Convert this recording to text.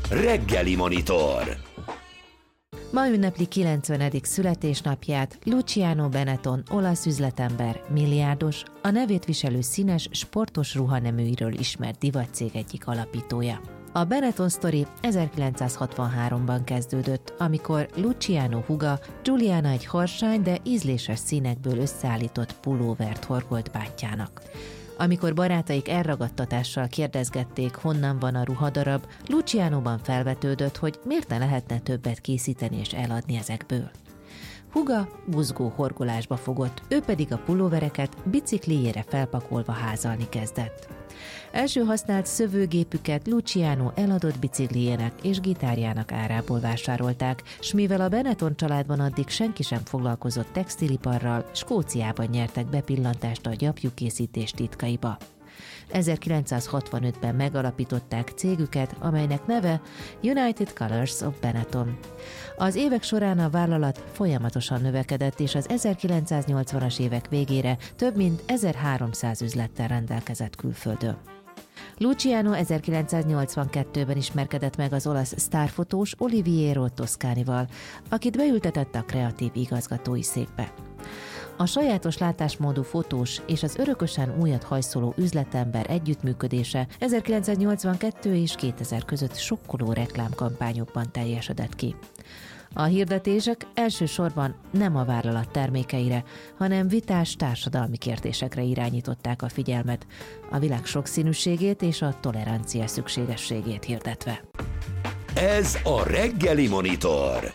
Reggeli Monitor. Ma ünnepli 90. születésnapját Luciano Benetton, olasz üzletember, milliárdos, a nevét viselő színes, sportos ruhaneműiről ismert divatcég egyik alapítója. A Benetton sztori 1963-ban kezdődött, amikor Luciano húga Giuliana egy harsány, de ízléses színekből összeállított pulóvert horgolt bátyjának. Amikor barátaik elragadtatással kérdezgették, honnan van a ruhadarab, Lucianóban felvetődött, hogy miért ne lehetne többet készíteni és eladni ezekből. Húga buzgó horgolásba fogott, ő pedig a pulóvereket biciklijére felpakolva házalni kezdett. Első használt szövőgépüket Luciano eladott biciklijének és gitárjának árából vásárolták, s mivel a Benetton családban addig senki sem foglalkozott textiliparral, Skóciában nyertek bepillantást a gyapjúkészítés titkaiba. 1965-ben megalapították cégüket, amelynek neve United Colors of Benetton. Az évek során a vállalat folyamatosan növekedett, és az 1980-as évek végére több mint 1300 üzlettel rendelkezett külföldön. Luciano 1982-ben ismerkedett meg az olasz sztárfotós Oliviero Toscanival, akit beültetett a kreatív igazgatói székbe. A sajátos látásmódú fotós és az örökösen újat hajszoló üzletember együttműködése 1982 és 2000 között sokkoló reklámkampányokban teljesedett ki. A hirdetések elsősorban nem a vállalat termékeire, hanem vitás társadalmi kérdésekre irányították a figyelmet, a világ sokszínűségét és a tolerancia szükségességét hirdetve. Ez a Reggeli Monitor.